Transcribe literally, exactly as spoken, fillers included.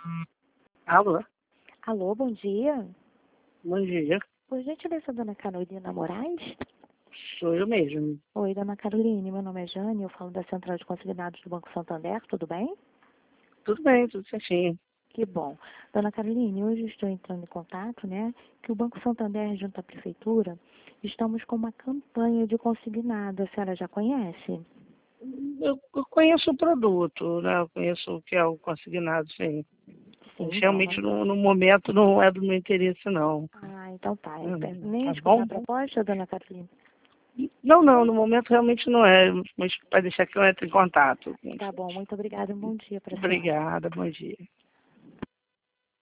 Alô? Alô, bom dia. Bom dia. Por gentileza, dona Carolina Moraes? Sou eu mesmo. Oi, dona Caroline, meu nome é Jane, eu falo da Central de Consignados do Banco Santander, tudo bem? Tudo bem, tudo certinho. Que bom. Dona Caroline, hoje estou entrando em contato, né, que o Banco Santander, junto à Prefeitura, estamos com uma campanha de consignado. A senhora já conhece? Eu, eu conheço o produto, né? Eu conheço o que é o consignado, sim. Sim, Mas então. realmente no, no momento não é do meu interesse, não. Ah, então tá. Eu pe- Hum, nem Tá escutar bom? a proposta, dona Caroline? Não, não, no momento realmente não é. Mas para deixar que eu entre em contato. Tá bom, muito obrigada e um bom dia para a senhora. Obrigada, bom dia.